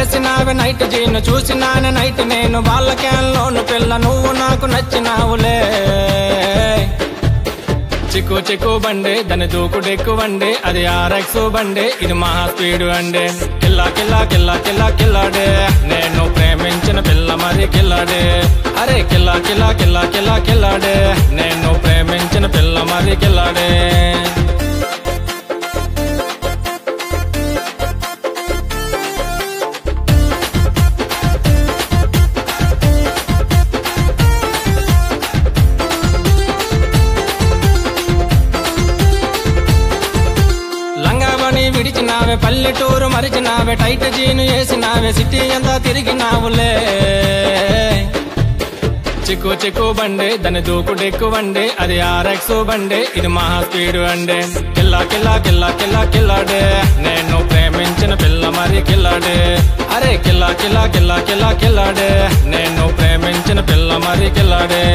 వేసినావే night జీను చూసినానే night నేను వాళ్ళ క్యాన్లోను పిల్ల నువ్వు నాకు నచ్చినావులే చిక్కు చిక్కు బండే దాని దూకుడెక్కు వండే అది ఆర్ఎక్స్ బండే ఇది మహా స్పీడ్ అండే కిల్లా కిల్లా కిల్లా కిల్లా కిల్లాడే నేను ప్రేమించిన పిల్ల మరి కిల్లాడే అరే కిల్లా కిల్లా కిల్లా కిల్లా కిల్లాడే నేను ప్రేమించిన పిల్ల మరి కిల్లాడే విడిచినావే పల్లెటూరు మరిచినావే టైట్ జీను వేసినావే సిటీ అంతా తిరిగినావులే చిక్కు చిక్కు బండే దాని దూకుడెక్కు వండే అది ఆర్ఎక్స్ బండే ఇది మహా స్పీడ్ అండే కిల్లా కిల్లా కిల్లా కిల్లా కిల్లాడే నేను ప్రేమించిన పిల్ల మరి కిల్లాడే అరే కిల్లా కిల్లా కిల్లా కిల్లా కిల్లాడే నేను ప్రేమించిన పిల్ల మరి కిల్లాడే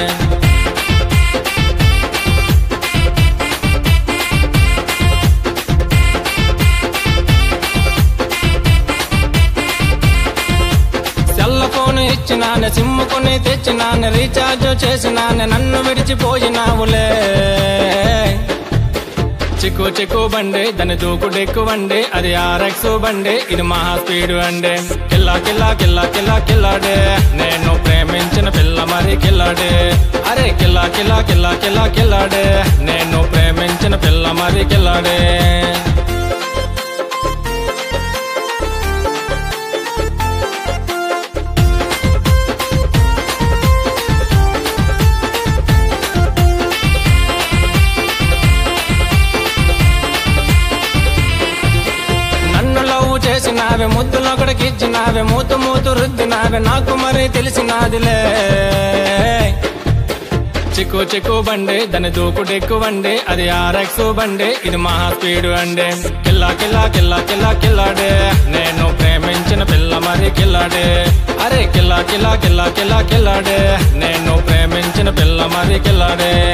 ఇచ్చినానే సిమ్ము కొని తెచ్చినానే రీఛార్జ్ చేసినానే నన్ను విడిచిపోయినావులే చిక్కు చిక్కు బండే దాని దూకుడెక్కు వండే అది ఆర్ఎక్స్ బండే ఇది మహా స్పీడ్ అండే కిల్లా కిల్లా కిల్లా కిల్లా కిల్లాడే నేను ప్రేమించిన పిల్ల మరి కిల్లాడే అరే కిల్లా కిల్లా కిల్లా కిల్లా కిల్లాడే నేను ప్రేమించిన పిల్ల మరి కిల్లాడే చేసినావే ముద్దులో ఒకడికి ఇచ్చినావే మూతు మూతు రుద్దినావే నాకు మరి తెలిసినాదిలే చిక్కు చిక్కు బండే దాని దూకుడెక్కు వండే అది ఆర్ఎక్స్ బండే ఇది మహా స్పీడ్ అండే కిల్లా కిల్లా కిల్లా కిల్లా కిల్లాడే నేను ప్రేమించిన పిల్ల మరి కిల్లాడే అరే కిల్లా కిల్లా కిల్లా కిల్లా కిల్లాడే నేను ప్రేమించిన పిల్ల మరి కిల్లాడే